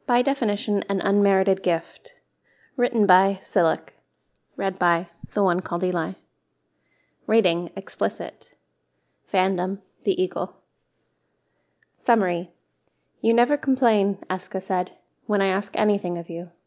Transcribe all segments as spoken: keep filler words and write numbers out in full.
By definition, an unmerited gift. Written by Silic. Read by the one called Eli. Rating explicit. Fandom, the Eagle. Summary. You never complain, Eska said, when I ask anything of you.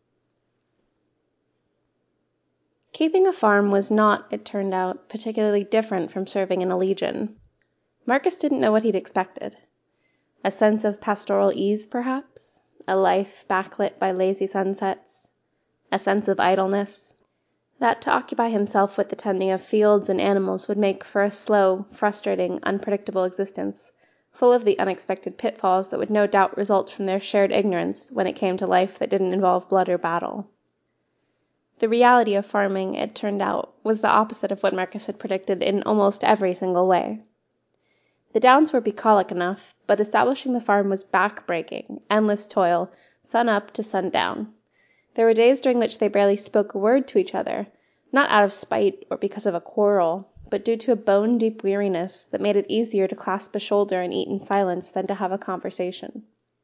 Keeping a farm was not, it turned out, particularly different from serving in a legion. Marcus didn't know what he'd expected. A sense of pastoral ease, perhaps? A life backlit by lazy sunsets? A sense of idleness? That to occupy himself with the tending of fields and animals would make for a slow, frustrating, unpredictable existence, full of the unexpected pitfalls that would no doubt result from their shared ignorance when it came to life that didn't involve blood or battle. The reality of farming, it turned out, was the opposite of what Marcus had predicted in almost every single way. The downs were bucolic enough, but establishing the farm was back-breaking, endless toil, sun up to sundown. There were days during which they barely spoke a word to each other, not out of spite or because of a quarrel, but due to a bone-deep weariness that made it easier to clasp a shoulder and eat in silence than to have a conversation.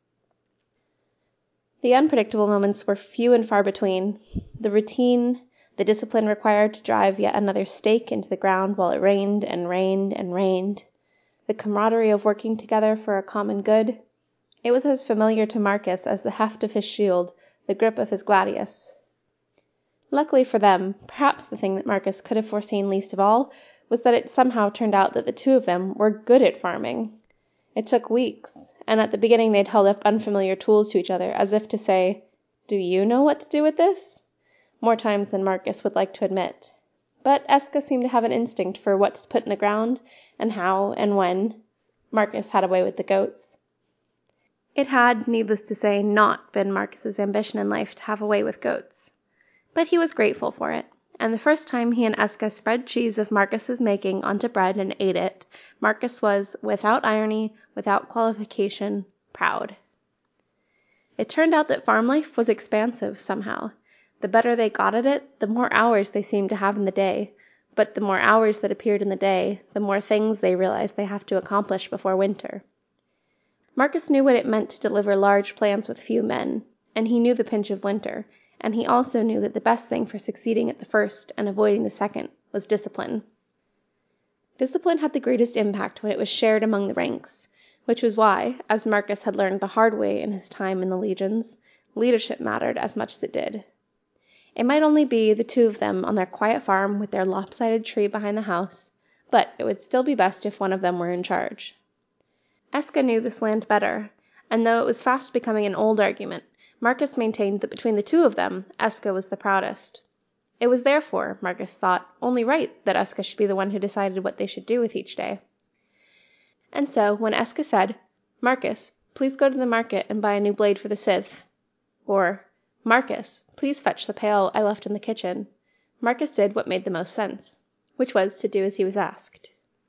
The unpredictable moments were few and far between. The routine, the discipline required to drive yet another stake into the ground while it rained and rained and rained, the camaraderie of working together for a common good. It was as familiar to Marcus as the heft of his shield, the grip of his gladius. Luckily for them, perhaps the thing that Marcus could have foreseen least of all was that it somehow turned out that the two of them were good at farming. It took weeks, and at the beginning they'd held up unfamiliar tools to each other as if to say, "Do you know what to do with this?" More times than Marcus would like to admit. But Eska seemed to have an instinct for what to put in the ground, and how, and when. Marcus had a way with the goats. It had, needless to say, not been Marcus's ambition in life to have a way with goats. But he was grateful for it, and the first time he and Eska spread cheese of Marcus's making onto bread and ate it, Marcus was, without irony, without qualification, proud. It turned out that farm life was expansive, somehow. The better they got at it, the more hours they seemed to have in the day, but the more hours that appeared in the day, the more things they realized they have to accomplish before winter. Marcus knew what it meant to deliver large plans with few men, and he knew the pinch of winter, and he also knew that the best thing for succeeding at the first and avoiding the second was discipline. Discipline had the greatest impact when it was shared among the ranks, which was why, as Marcus had learned the hard way in his time in the legions, leadership mattered as much as it did. It might only be the two of them on their quiet farm with their lopsided tree behind the house, but it would still be best if one of them were in charge. Eska knew this land better, and though it was fast becoming an old argument, Marcus maintained that between the two of them, Eska was the proudest. It was therefore, Marcus thought, only right that Eska should be the one who decided what they should do with each day. And so, when Eska said, "Marcus, please go to the market and buy a new blade for the scythe," or "Marcus, please fetch the pail I left in the kitchen," Marcus did what made the most sense, which was to do as he was asked.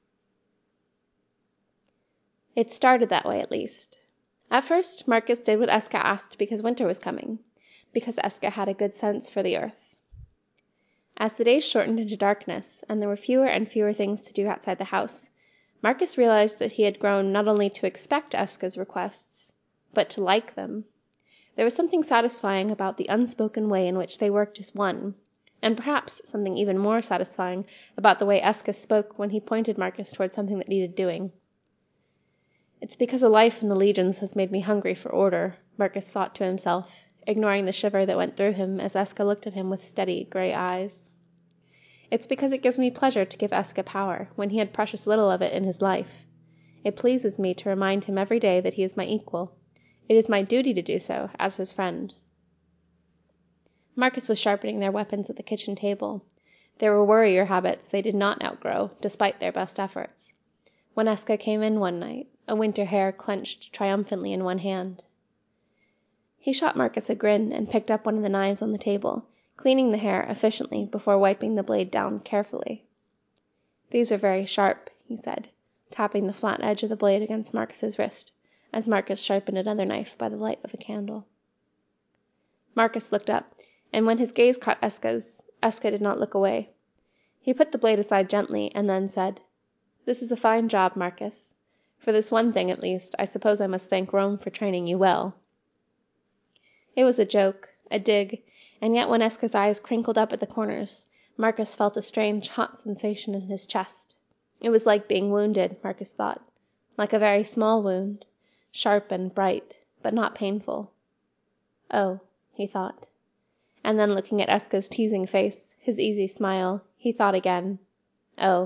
It started that way, at least. At first, Marcus did what Eska asked because winter was coming, because Eska had a good sense for the earth. As the days shortened into darkness, and there were fewer and fewer things to do outside the house, Marcus realized that he had grown not only to expect Eska's requests, but to like them. There was something satisfying about the unspoken way in which they worked as one, and perhaps something even more satisfying about the way Eska spoke when he pointed Marcus toward something that needed doing. "It's because a life in the legions has made me hungry for order," Marcus thought to himself, ignoring the shiver that went through him as Eska looked at him with steady, gray eyes. "It's because it gives me pleasure to give Eska power, when he had precious little of it in his life. It pleases me to remind him every day that he is my equal. It is my duty to do so, as his friend." Marcus was sharpening their weapons at the kitchen table. There were warrior habits they did not outgrow, despite their best efforts. When Eska came in one night, a winter hare clenched triumphantly in one hand. He shot Marcus a grin and picked up one of the knives on the table, cleaning the hair efficiently before wiping the blade down carefully. "These are very sharp," he said, tapping the flat edge of the blade against Marcus's wrist, as Marcus sharpened another knife by the light of a candle. Marcus looked up, and when his gaze caught Eska's, Eska did not look away. He put the blade aside gently, and then said, "This is a fine job, Marcus. For this one thing, at least, I suppose I must thank Rome for training you well." It was a joke, a dig, and yet when Eska's eyes crinkled up at the corners, Marcus felt a strange hot sensation in his chest. It was like being wounded, Marcus thought, like a very small wound, sharp and bright, but not painful. Oh, he thought. And then looking at Eska's teasing face, his easy smile, he thought again, oh.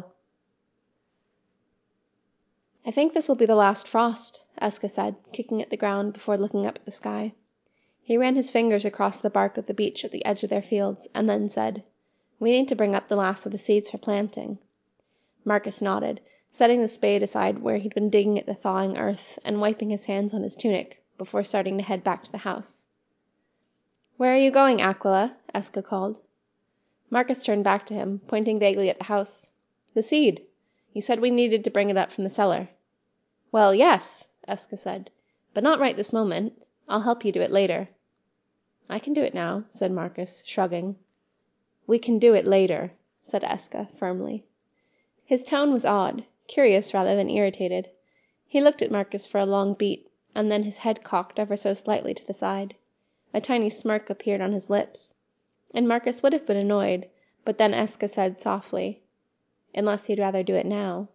I think this will be the last frost, Eska said, kicking at the ground before looking up at the sky. He ran his fingers across the bark of the beech at the edge of their fields, and then said, we need to bring up the last of the seeds for planting. Marcus nodded, setting the spade aside where he'd been digging at the thawing earth and wiping his hands on his tunic before starting to head back to the house. Where are you going, Aquila? Eska called. Marcus turned back to him, pointing vaguely at the house. The seed. You said we needed to bring it up from the cellar. Well, yes, Eska said, but not right this moment. I'll help you do it later. I can do it now, said Marcus, shrugging. We can do it later, said Eska firmly. His tone was odd, curious rather than irritated. He looked at Marcus for a long beat, and then his head cocked ever so slightly to the side. A tiny smirk appeared on his lips, and Marcus would have been annoyed, but then Eska said softly, unless you'd rather do it now.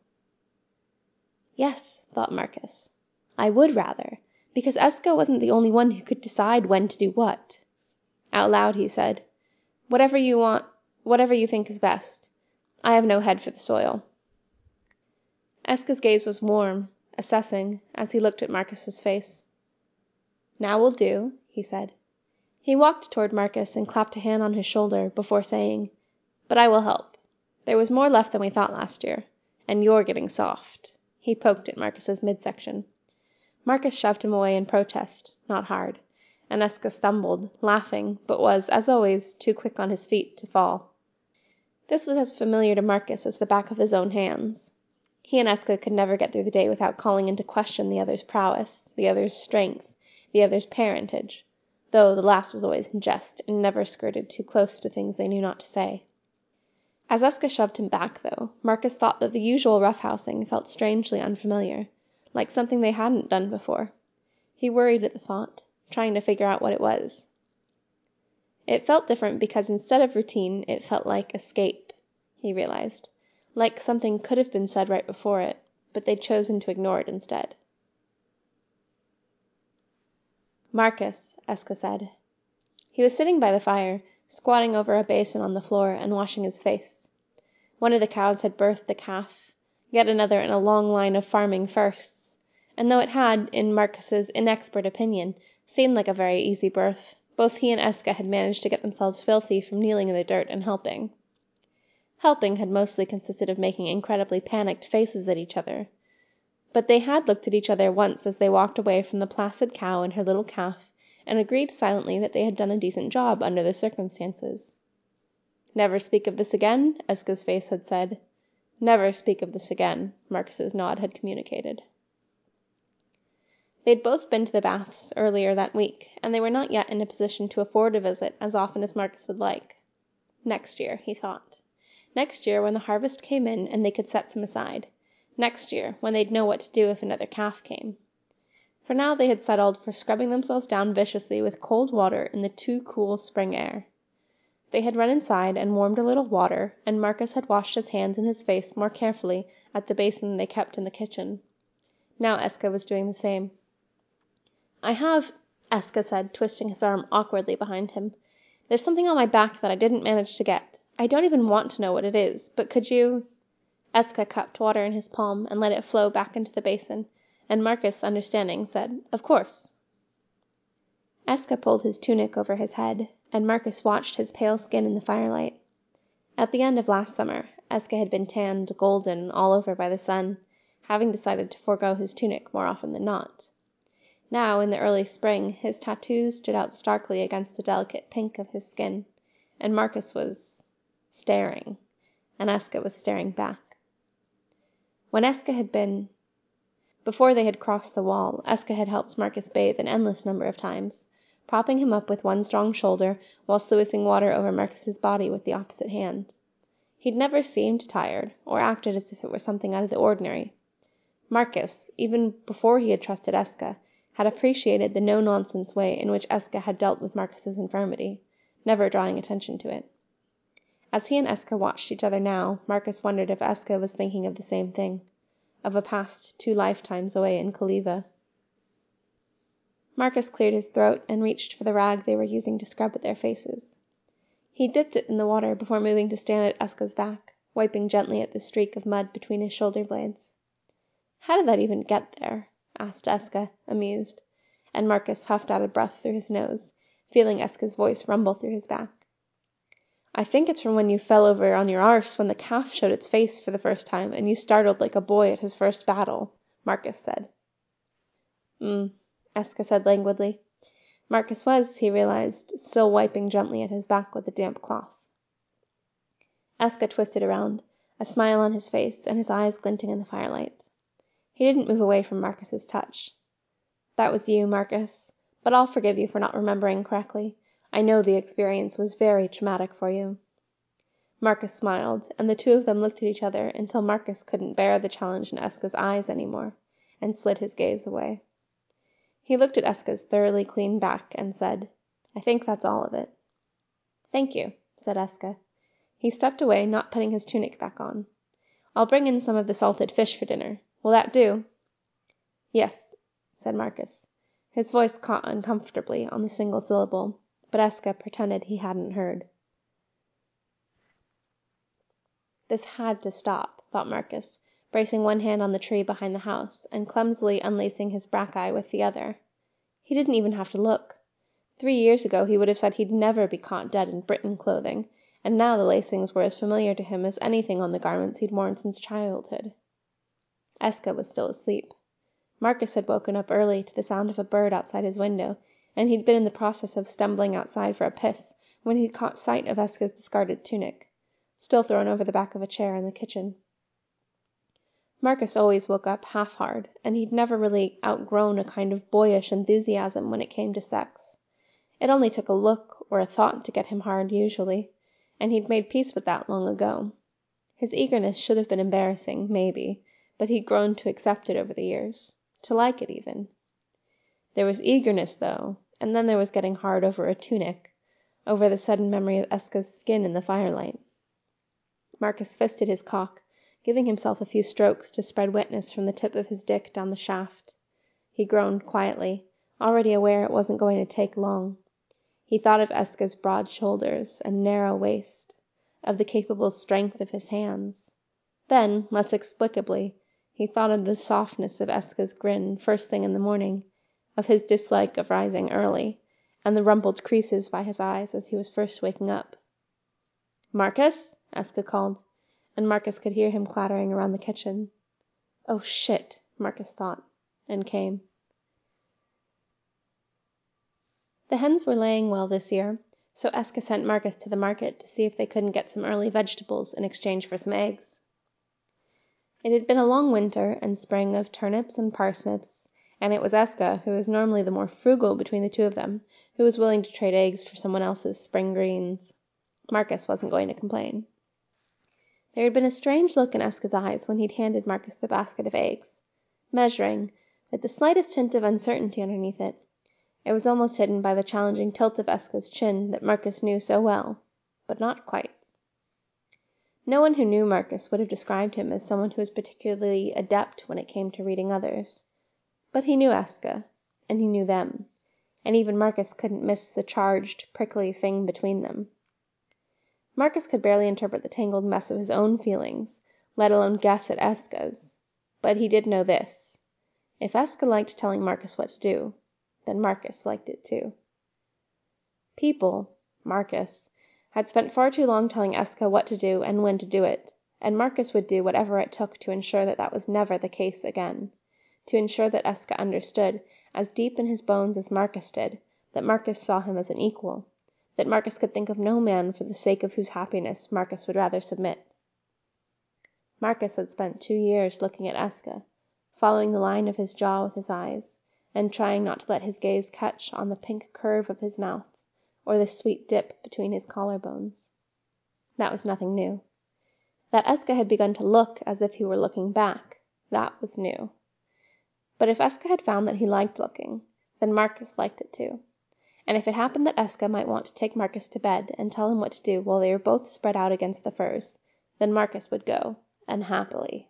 Yes, thought Marcus, I would rather, because Eska wasn't the only one who could decide when to do what. Out loud he said, Whatever you want, whatever you think is best. I have no head for the soil. Eska's gaze was warm, assessing, as he looked at Marcus's face. Now will do, he said. He walked toward Marcus and clapped a hand on his shoulder before saying, But I will help. There was more left than we thought last year, and you're getting soft. He poked at Marcus's midsection. Marcus shoved him away in protest, not hard, and Eska stumbled, laughing, but was, as always, too quick on his feet to fall. This was as familiar to Marcus as the back of his own hands. He and Eska could never get through the day without calling into question the other's prowess, the other's strength, the other's parentage, though the last was always in jest and never skirted too close to things they knew not to say. As Eska shoved him back, though, Marcus thought that the usual roughhousing felt strangely unfamiliar, like something they hadn't done before. He worried at the thought, trying to figure out what it was. It felt different because instead of routine, it felt like escape, he realized, like something could have been said right before it, but they'd chosen to ignore it instead. Marcus, Eska said. He was sitting by the fire, squatting over a basin on the floor and washing his face. One of the cows had birthed a calf, yet another in a long line of farming firsts, and though it had, in Marcus's inexpert opinion, seemed like a very easy birth, both he and Eska had managed to get themselves filthy from kneeling in the dirt and helping. Helping had mostly consisted of making incredibly panicked faces at each other, but they had looked at each other once as they walked away from the placid cow and her little calf, and agreed silently that they had done a decent job under the circumstances. Never speak of this again, Eska's face had said. Never speak of this again, Marcus's nod had communicated. They'd both been to the baths earlier that week, and they were not yet in a position to afford a visit as often as Marcus would like. Next year, he thought. Next year, when the harvest came in and they could set some aside. Next year, when they'd know what to do if another calf came. For now they had settled for scrubbing themselves down viciously with cold water in the too cool spring air. They had run inside and warmed a little water, and Marcus had washed his hands and his face more carefully at the basin they kept in the kitchen. Now Eska was doing the same. I have, Eska said, twisting his arm awkwardly behind him. There's something on my back that I didn't manage to get. I don't even want to know what it is, but could you... Eska cupped water in his palm and let it flow back into the basin, and Marcus, understanding, said, Of course. Eska pulled his tunic over his head, and Marcus watched his pale skin in the firelight. At the end of last summer, Eska had been tanned golden all over by the sun, having decided to forego his tunic more often than not. Now, in the early spring, his tattoos stood out starkly against the delicate pink of his skin, and Marcus was staring, and Eska was staring back. When Eska had been... Before they had crossed the wall, Eska had helped Marcus bathe an endless number of times, propping him up with one strong shoulder while sluicing water over Marcus's body with the opposite hand. He'd never seemed tired, or acted as if it were something out of the ordinary. Marcus, even before he had trusted Eska, had appreciated the no-nonsense way in which Eska had dealt with Marcus's infirmity, never drawing attention to it. As he and Eska watched each other now, Marcus wondered if Eska was thinking of the same thing, of a past two lifetimes away in Kaliva. Marcus cleared his throat and reached for the rag they were using to scrub at their faces. He dipped it in the water before moving to stand at Eska's back, wiping gently at the streak of mud between his shoulder blades. "How did that even get there?" asked Eska, amused, and Marcus huffed out a breath through his nose, feeling Eska's voice rumble through his back. "I think it's from when you fell over on your arse when the calf showed its face for the first time and you startled like a boy at his first battle," Marcus said. "Hmm," Eska said languidly. Marcus was, he realized, still wiping gently at his back with a damp cloth. Eska twisted around, a smile on his face and his eyes glinting in the firelight. He didn't move away from Marcus's touch. "That was you, Marcus, but I'll forgive you for not remembering correctly. I know the experience was very traumatic for you." Marcus smiled, and the two of them looked at each other until Marcus couldn't bear the challenge in Eska's eyes anymore, and slid his gaze away. He looked at Eska's thoroughly clean back and said, "I think that's all of it." "Thank you," said Eska. He stepped away, not putting his tunic back on. "I'll bring in some of the salted fish for dinner. Will that do?" "Yes," said Marcus. His voice caught uncomfortably on the single syllable, but Eska pretended he hadn't heard. This had to stop, thought Marcus, bracing one hand on the tree behind the house and clumsily unlacing his brackeye with the other. He didn't even have to look. Three years ago he would have said he'd never be caught dead in Britain clothing, and now the lacings were as familiar to him as anything on the garments he'd worn since childhood. Eska was still asleep. Marcus had woken up early to the sound of a bird outside his window, and he'd been in the process of stumbling outside for a piss when he'd caught sight of Eska's discarded tunic, still thrown over the back of a chair in the kitchen. Marcus always woke up half-hard, and he'd never really outgrown a kind of boyish enthusiasm when it came to sex. It only took a look or a thought to get him hard, usually, and he'd made peace with that long ago. His eagerness should have been embarrassing, maybe, but he'd grown to accept it over the years, to like it even. There was eagerness, though, and then there was getting hard over a tunic, over the sudden memory of Eska's skin in the firelight. Marcus fisted his cock, giving himself a few strokes to spread wetness from the tip of his dick down the shaft. He groaned quietly, already aware it wasn't going to take long. He thought of Eska's broad shoulders and narrow waist, of the capable strength of his hands. Then, less explicably, he thought of the softness of Eska's grin first thing in the morning, of his dislike of rising early, and the rumpled creases by his eyes as he was first waking up. "Marcus?" Eska called, and Marcus could hear him clattering around the kitchen. "Oh, shit," Marcus thought, and came. The hens were laying well this year, so Eska sent Marcus to the market to see if they couldn't get some early vegetables in exchange for some eggs. It had been a long winter and spring of turnips and parsnips, and it was Eska, who was normally the more frugal between the two of them, who was willing to trade eggs for someone else's spring greens. Marcus wasn't going to complain. There had been a strange look in Eska's eyes when he'd handed Marcus the basket of eggs, measuring, with the slightest hint of uncertainty underneath it. It was almost hidden by the challenging tilt of Eska's chin that Marcus knew so well, but not quite. No one who knew Marcus would have described him as someone who was particularly adept when it came to reading others. But he knew Eska, and he knew them, and even Marcus couldn't miss the charged, prickly thing between them. Marcus could barely interpret the tangled mess of his own feelings, let alone guess at Eska's. But he did know this. If Eska liked telling Marcus what to do, then Marcus liked it too. People, Marcus, had spent far too long telling Eska what to do and when to do it, and Marcus would do whatever it took to ensure that that was never the case again, to ensure that Eska understood, as deep in his bones as Marcus did, that Marcus saw him as an equal, that Marcus could think of no man for the sake of whose happiness Marcus would rather submit. Marcus had spent two years looking at Eska, following the line of his jaw with his eyes, and trying not to let his gaze catch on the pink curve of his mouth, or the sweet dip between his collarbones. That was nothing new. That Eska had begun to look as if he were looking back, that was new. But if Eska had found that he liked looking, then Marcus liked it too. And if it happened that Eska might want to take Marcus to bed and tell him what to do while they were both spread out against the firs, then Marcus would go, and happily.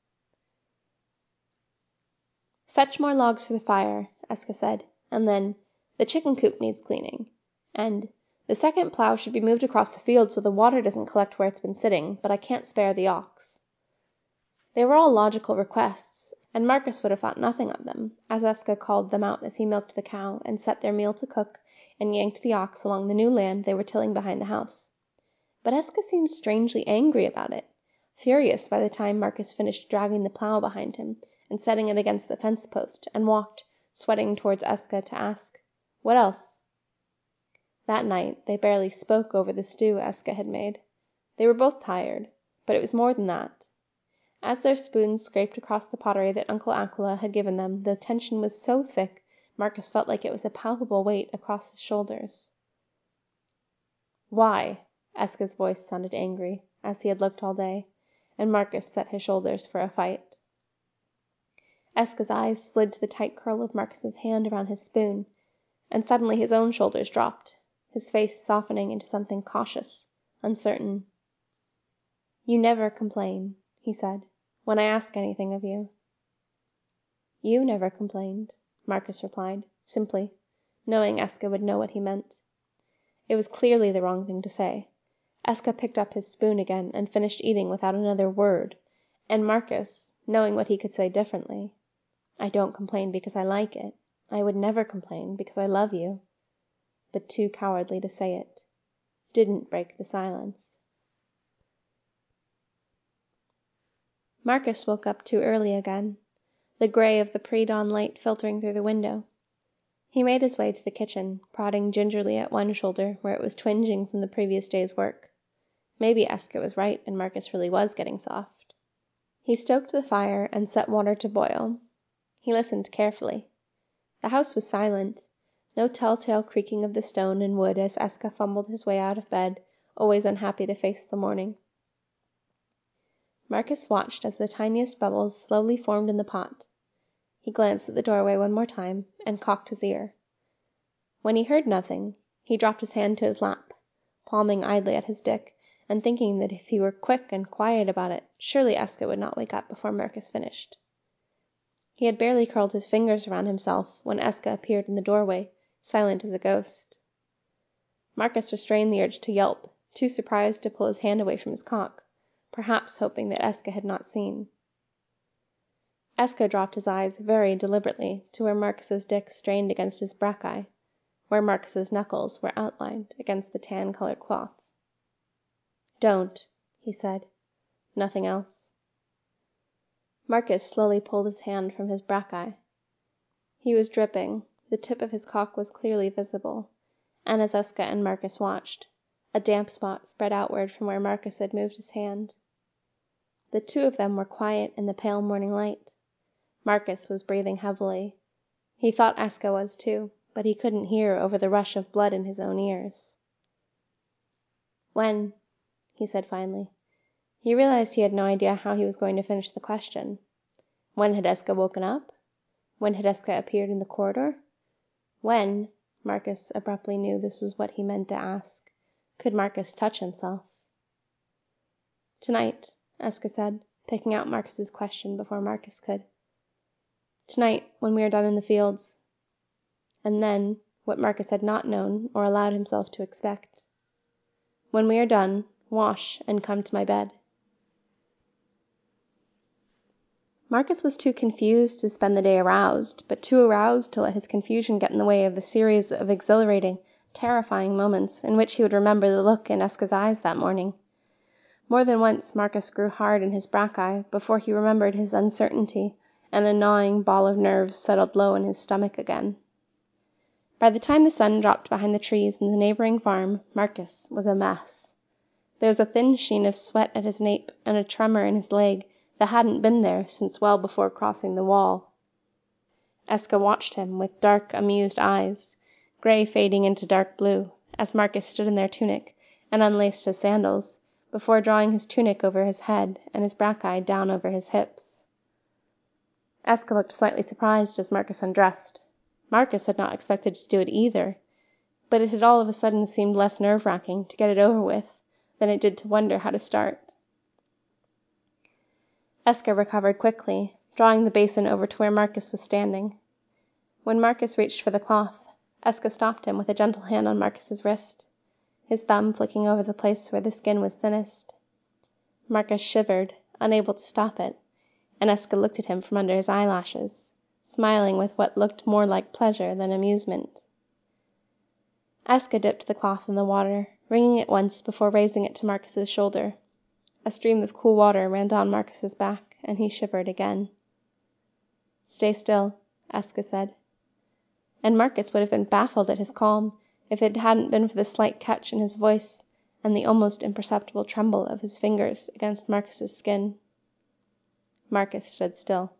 "Fetch more logs for the fire," Eska said, and then, "The chicken coop needs cleaning," and "The second plow should be moved across the field so the water doesn't collect where it's been sitting, but I can't spare the ox." They were all logical requests, and Marcus would have thought nothing of them, as Eska called them out as he milked the cow and set their meal to cook and yanked the ox along the new land they were tilling behind the house. But Eska seemed strangely angry about it, furious by the time Marcus finished dragging the plow behind him and setting it against the fence post, and walked, sweating, towards Eska to ask, "What else?" That night they barely spoke over the stew Eska had made. They were both tired, but it was more than that. As their spoons scraped across the pottery that Uncle Aquila had given them, the tension was so thick Marcus felt like it was a palpable weight across his shoulders. "Why?" Eska's voice sounded angry, as he had looked all day, and Marcus set his shoulders for a fight. Eska's eyes slid to the tight curl of Marcus's hand around his spoon, and suddenly his own shoulders dropped, his face softening into something cautious, uncertain. "You never complain," he said, "when I ask anything of you." "You never complained," Marcus replied, simply, knowing Eska would know what he meant. It was clearly the wrong thing to say. Eska picked up his spoon again and finished eating without another word, and Marcus, knowing what he could say differently, "I don't complain because I like it. I would never complain because I love you," but too cowardly to say it, didn't break the silence. Marcus woke up too early again, the gray of the pre-dawn light filtering through the window. He made his way to the kitchen, prodding gingerly at one shoulder where it was twinging from the previous day's work. Maybe Eska was right and Marcus really was getting soft. He stoked the fire and set water to boil. He listened carefully. The house was silent, no telltale creaking of the stone and wood as Eska fumbled his way out of bed, always unhappy to face the morning. Marcus watched as the tiniest bubbles slowly formed in the pot. He glanced at the doorway one more time and cocked his ear. When he heard nothing, he dropped his hand to his lap, palming idly at his dick, and thinking that if he were quick and quiet about it, surely Eska would not wake up before Marcus finished. He had barely curled his fingers around himself when Eska appeared in the doorway, silent as a ghost. Marcus restrained the urge to yelp, too surprised to pull his hand away from his cock, perhaps hoping that Eska had not seen. Eska dropped his eyes very deliberately to where Marcus's dick strained against his brackeye, where Marcus's knuckles were outlined against the tan-colored cloth. "Don't," he said. Nothing else. Marcus slowly pulled his hand from his brackeye. He was dripping, the tip of his cock was clearly visible, and as Eska and Marcus watched, a damp spot spread outward from where Marcus had moved his hand. The two of them were quiet in the pale morning light. Marcus was breathing heavily. He thought Eska was too, but he couldn't hear over the rush of blood in his own ears. "When?" he said finally. He realized he had no idea how he was going to finish the question. When had Eska woken up? When had Eska appeared in the corridor? When, Marcus abruptly knew this was what he meant to ask, could Marcus touch himself? "Tonight," Eska said, picking out Marcus's question before Marcus could. "Tonight, when we are done in the fields." And then, what Marcus had not known or allowed himself to expect. "When we are done, wash and come to my bed." Marcus was too confused to spend the day aroused, but too aroused to let his confusion get in the way of the series of exhilarating, terrifying moments in which he would remember the look in Eska's eyes that morning. More than once Marcus grew hard in his brackeye before he remembered his uncertainty, and a gnawing ball of nerves settled low in his stomach again. By the time the sun dropped behind the trees in the neighboring farm, Marcus was a mess. There was a thin sheen of sweat at his nape and a tremor in his leg that hadn't been there since well before crossing the wall. Eska watched him with dark, amused eyes, gray fading into dark blue, as Marcus stood in their tunic and unlaced his sandals, before drawing his tunic over his head and his brackeye down over his hips. Eska looked slightly surprised as Marcus undressed. Marcus had not expected to do it either, but it had all of a sudden seemed less nerve-wracking to get it over with than it did to wonder how to start. Eska recovered quickly, drawing the basin over to where Marcus was standing. When Marcus reached for the cloth, Eska stopped him with a gentle hand on Marcus's wrist, his thumb flicking over the place where the skin was thinnest. Marcus shivered, unable to stop it, and Eska looked at him from under his eyelashes, smiling with what looked more like pleasure than amusement. Eska dipped the cloth in the water, wringing it once before raising it to Marcus's shoulder. A stream of cool water ran down Marcus's back, and he shivered again. "Stay still," Eska said. And Marcus would have been baffled at his calm if it hadn't been for the slight catch in his voice and the almost imperceptible tremble of his fingers against Marcus's skin. Marcus stood still.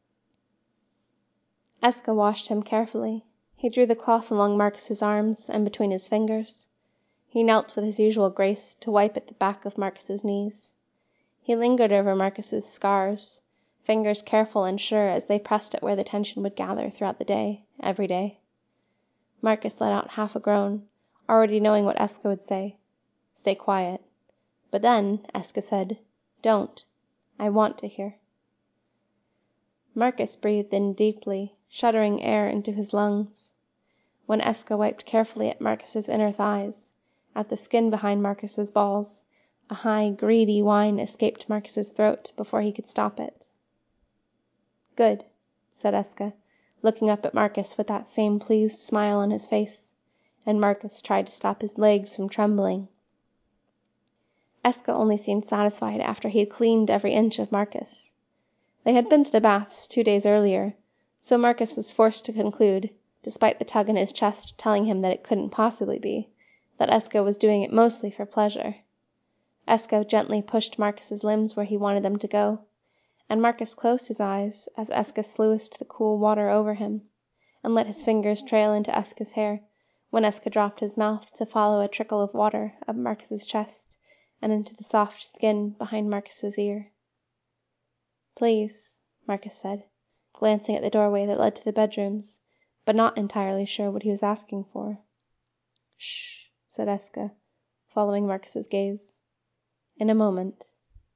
Eska washed him carefully. He drew the cloth along Marcus's arms and between his fingers. He knelt with his usual grace to wipe at the back of Marcus's knees. He lingered over Marcus's scars, fingers careful and sure as they pressed at where the tension would gather throughout the day, every day. Marcus let out half a groan, already knowing what Eska would say. "Stay quiet." But then Eska said, "Don't. I want to hear." Marcus breathed in deeply, shuddering air into his lungs. When Eska wiped carefully at Marcus's inner thighs, at the skin behind Marcus's balls, a high, greedy whine escaped Marcus's throat before he could stop it. "Good," said Eska, looking up at Marcus with that same pleased smile on his face, and Marcus tried to stop his legs from trembling. Eska only seemed satisfied after he had cleaned every inch of Marcus. They had been to the baths two days earlier, so Marcus was forced to conclude, despite the tug in his chest telling him that it couldn't possibly be, that Eska was doing it mostly for pleasure. Eska gently pushed Marcus's limbs where he wanted them to go, and Marcus closed his eyes as Eska sluiced the cool water over him, and let his fingers trail into Eska's hair when Eska dropped his mouth to follow a trickle of water up Marcus's chest and into the soft skin behind Marcus's ear. "Please," Marcus said, glancing at the doorway that led to the bedrooms, but not entirely sure what he was asking for. "Shh," said Eska, following Marcus's gaze. "In a moment."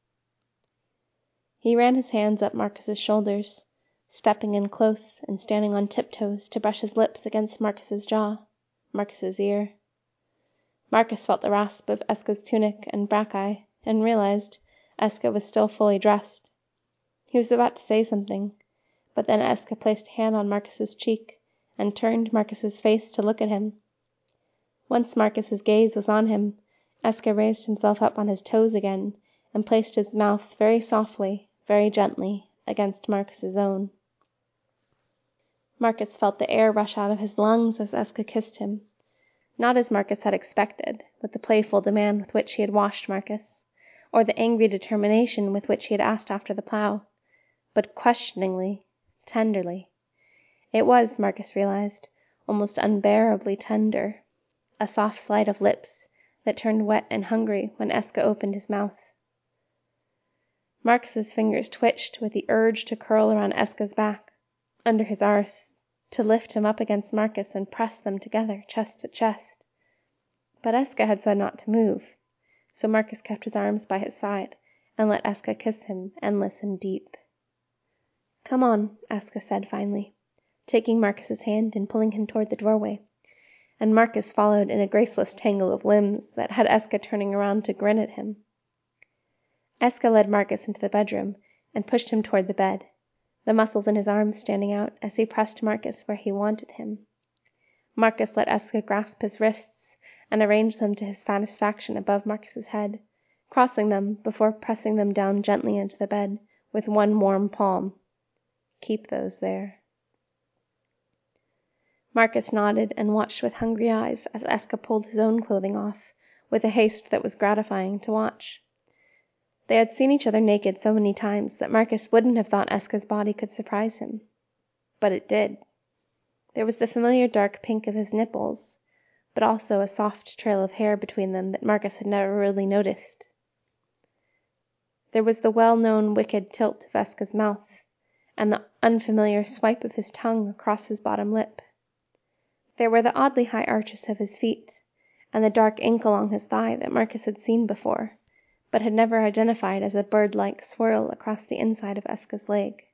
He ran his hands up Marcus's shoulders, stepping in close and standing on tiptoes to brush his lips against Marcus's jaw, Marcus's ear. Marcus felt the rasp of Eska's tunic and brachi, and realized Eska was still fully dressed. He was about to say something, but then Eska placed a hand on Marcus's cheek and turned Marcus's face to look at him. Once Marcus's gaze was on him, Eska raised himself up on his toes again and placed his mouth very softly, very gently, against Marcus's own. Marcus felt the air rush out of his lungs as Eska kissed him, not as Marcus had expected, with the playful demand with which he had washed Marcus, or the angry determination with which he had asked after the plow, but questioningly, tenderly. It was, Marcus realized, almost unbearably tender, a soft slide of lips that turned wet and hungry when Eska opened his mouth. Marcus's fingers twitched with the urge to curl around Eska's back, under his arse, to lift him up against Marcus and press them together, chest to chest. But Eska had said not to move, so Marcus kept his arms by his side and let Eska kiss him endless and deep. "Come on," Eska said finally, taking Marcus's hand and pulling him toward the doorway, and Marcus followed in a graceless tangle of limbs that had Eska turning around to grin at him. Eska led Marcus into the bedroom and pushed him toward the bed, the muscles in his arms standing out as he pressed Marcus where he wanted him. Marcus let Eska grasp his wrists and arrange them to his satisfaction above Marcus's head, crossing them before pressing them down gently into the bed with one warm palm. "Keep those there." Marcus nodded and watched with hungry eyes as Eska pulled his own clothing off, with a haste that was gratifying to watch. They had seen each other naked so many times that Marcus wouldn't have thought Eska's body could surprise him. But it did. There was the familiar dark pink of his nipples, but also a soft trail of hair between them that Marcus had never really noticed. There was the well-known wicked tilt of Eska's mouth, and the unfamiliar swipe of his tongue across his bottom lip. There were the oddly high arches of his feet, and the dark ink along his thigh that Marcus had seen before, but had never identified as a bird-like swirl across the inside of Eska's leg.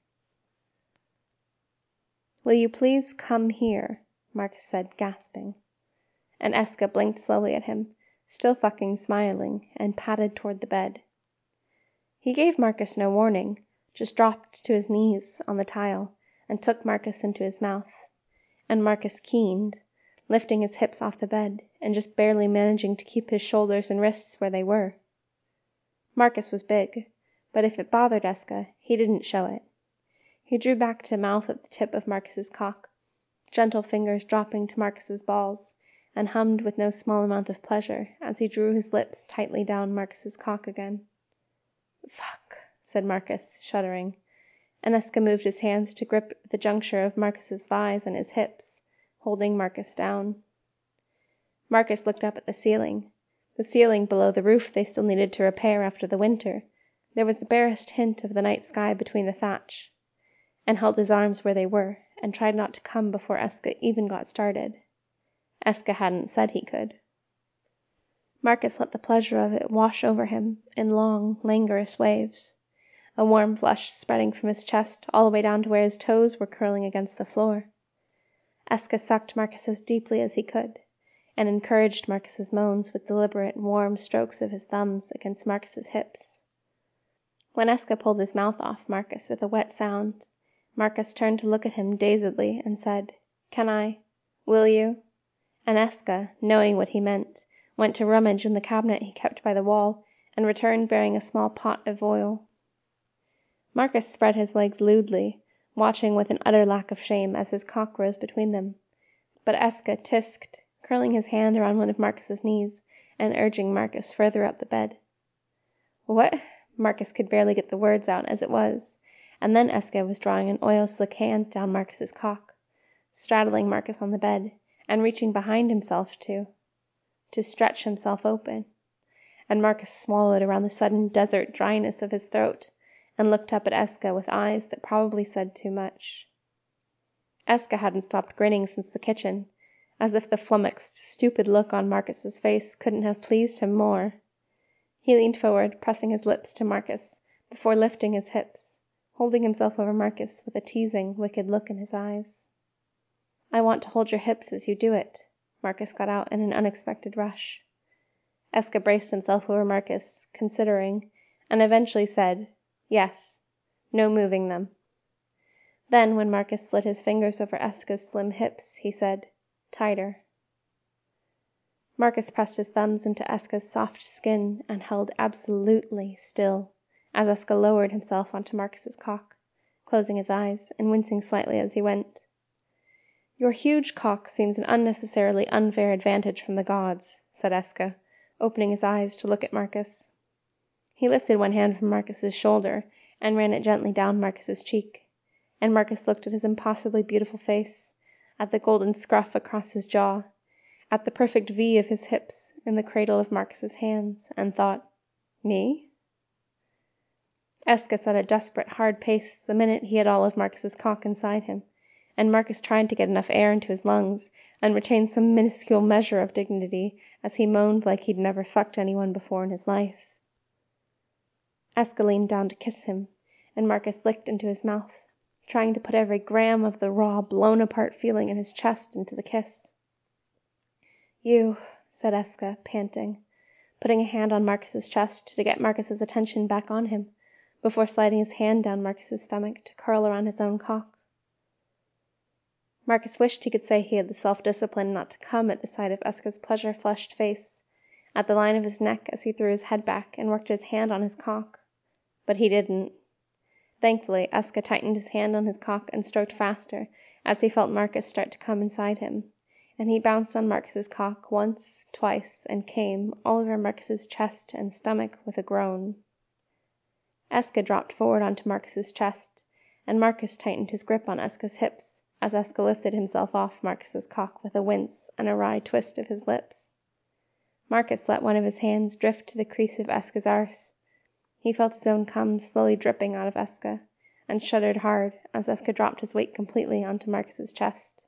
"Will you please come here?" Marcus said, gasping. And Eska blinked slowly at him, still fucking smiling, and padded toward the bed. He gave Marcus no warning, just dropped to his knees on the tile and took Marcus into his mouth, and Marcus keened, lifting his hips off the bed and just barely managing to keep his shoulders and wrists where they were. Marcus was big, but if it bothered Eska, he didn't show it. He drew back to mouth at the tip of Marcus's cock, gentle fingers dropping to Marcus's balls, and hummed with no small amount of pleasure as he drew his lips tightly down Marcus's cock again. "Fuck," said Marcus, shuddering, and Eska moved his hands to grip the juncture of Marcus's thighs and his hips, holding Marcus down. Marcus looked up at the ceiling. The ceiling below the roof they still needed to repair after the winter. There was the barest hint of the night sky between the thatch, and held his arms where they were, and tried not to come before Eska even got started. Eska hadn't said he could. Marcus let the pleasure of it wash over him in long, languorous waves, a warm flush spreading from his chest all the way down to where his toes were curling against the floor. Eska sucked Marcus as deeply as he could, and encouraged Marcus's moans with deliberate, warm strokes of his thumbs against Marcus's hips. When Eska pulled his mouth off Marcus with a wet sound, Marcus turned to look at him dazedly and said, "Can I? Will you?" And Eska, knowing what he meant, went to rummage in the cabinet he kept by the wall, and returned bearing a small pot of oil. Marcus spread his legs lewdly, watching with an utter lack of shame as his cock rose between them, but Eska tisked, curling his hand around one of Marcus's knees, and urging Marcus further up the bed. "What?" Marcus could barely get the words out as it was, and then Eska was drawing an oil-slick hand down Marcus's cock, straddling Marcus on the bed, and reaching behind himself to to stretch himself open, and Marcus swallowed around the sudden desert dryness of his throat, and looked up at Eska with eyes that probably said too much. Eska hadn't stopped grinning since the kitchen, as if the flummoxed, stupid look on Marcus's face couldn't have pleased him more. He leaned forward, pressing his lips to Marcus, before lifting his hips, holding himself over Marcus with a teasing, wicked look in his eyes. "I want to hold your hips as you do it," Marcus got out in an unexpected rush. Eska braced himself over Marcus, considering, and eventually said, "Yes. No moving them." Then, when Marcus slid his fingers over Eska's slim hips, he said, "Tighter." Marcus pressed his thumbs into Eska's soft skin and held absolutely still, as Eska lowered himself onto Marcus's cock, closing his eyes and wincing slightly as he went. "Your huge cock seems an unnecessarily unfair advantage from the gods," said Eska, opening his eyes to look at Marcus. He lifted one hand from Marcus's shoulder and ran it gently down Marcus's cheek, and Marcus looked at his impossibly beautiful face, at the golden scruff across his jaw, at the perfect V of his hips in the cradle of Marcus's hands, and thought, "Me?" Eska set a desperate, hard pace the minute he had all of Marcus's cock inside him, and Marcus tried to get enough air into his lungs and retain some minuscule measure of dignity as he moaned like he'd never fucked anyone before in his life. Eska leaned down to kiss him, and Marcus licked into his mouth, trying to put every gram of the raw, blown-apart feeling in his chest into the kiss. "You," said Eska, panting, putting a hand on Marcus's chest to get Marcus's attention back on him, before sliding his hand down Marcus's stomach to curl around his own cock. Marcus wished he could say he had the self-discipline not to come at the sight of Eska's pleasure-flushed face, at the line of his neck as he threw his head back and worked his hand on his cock. But he didn't. Thankfully, Eska tightened his hand on his cock and stroked faster as he felt Marcus start to come inside him, and he bounced on Marcus's cock once, twice, and came all over Marcus's chest and stomach with a groan. Eska dropped forward onto Marcus's chest, and Marcus tightened his grip on Eska's hips as Eska lifted himself off Marcus's cock with a wince and a wry twist of his lips. Marcus let one of his hands drift to the crease of Eska's arse. He felt his own cum slowly dripping out of Eska, and shuddered hard as Eska dropped his weight completely onto Marcus's chest.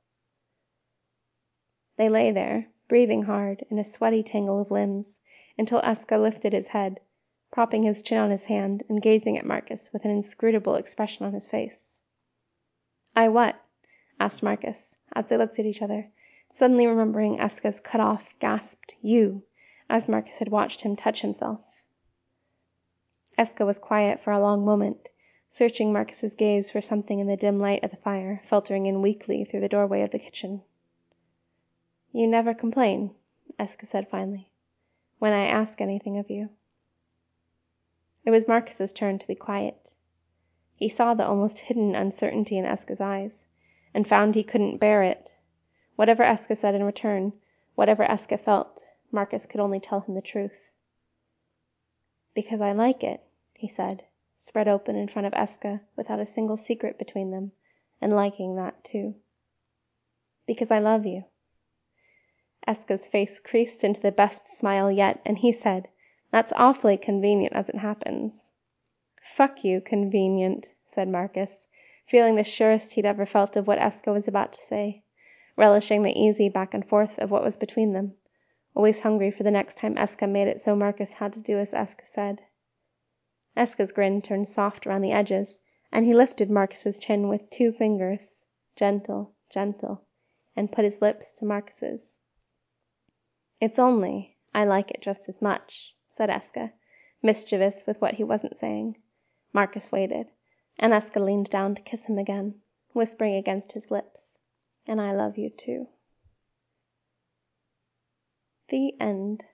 They lay there, breathing hard, in a sweaty tangle of limbs, until Eska lifted his head, propping his chin on his hand and gazing at Marcus with an inscrutable expression on his face. "I what?" asked Marcus, as they looked at each other, suddenly remembering Eska's cut-off, gasped "you," as Marcus had watched him touch himself. Eska was quiet for a long moment, searching Marcus's gaze for something in the dim light of the fire, filtering in weakly through the doorway of the kitchen. "You never complain," Eska said finally, "when I ask anything of you." It was Marcus's turn to be quiet. He saw the almost hidden uncertainty in Eska's eyes, and found he couldn't bear it. Whatever Eska said in return, whatever Eska felt, Marcus could only tell him the truth. "Because I like it," he said, spread open in front of Eska without a single secret between them, and liking that too. "Because I love you." Eska's face creased into the best smile yet, and he said, "That's awfully convenient as it happens." "Fuck you, convenient," said Marcus, feeling the surest he'd ever felt of what Eska was about to say, relishing the easy back and forth of what was between them, always hungry for the next time Eska made it so Marcus had to do as Eska said. Eska's grin turned soft around the edges, and he lifted Marcus's chin with two fingers, gentle, gentle, and put his lips to Marcus's. "It's only, I like it just as much," said Eska, mischievous with what he wasn't saying. Marcus waited, and Eska leaned down to kiss him again, whispering against his lips, "And I love you too." The end.